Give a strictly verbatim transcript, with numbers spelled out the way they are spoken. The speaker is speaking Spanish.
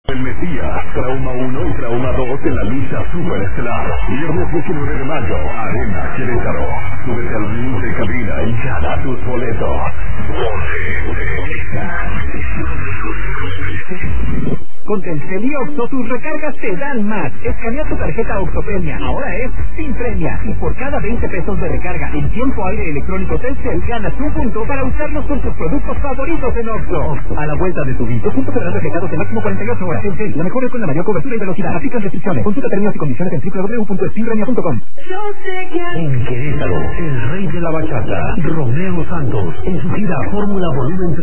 El Mesías, Trauma uno y Trauma dos en la lucha superestelar. Viernes diecinueve de mayo, Arena Querétaro. Súbete al ring de cabina y gana tus boletos. Con Telcel y Oxo, tus recargas te dan más. Escanea tu tarjeta Oxopremia. Ahora es sin premia. Y por cada veinte pesos de recarga en tiempo aire electrónico Telcel, ganas un punto para usarlos con tus productos favoritos en Oxo. Oxo, a la vuelta de tu vida. Dos puntos serán reflejados en máximo cuarenta y ocho horas. Telcel, la mejor es con la mayor cobertura y velocidad. Aplican restricciones. Consulta términos y condiciones en doble u doble u doble u punto espinremia punto com. En Querétaro, el rey de la bachata, Romeo Santos, en su gira Fórmula Volumen tres.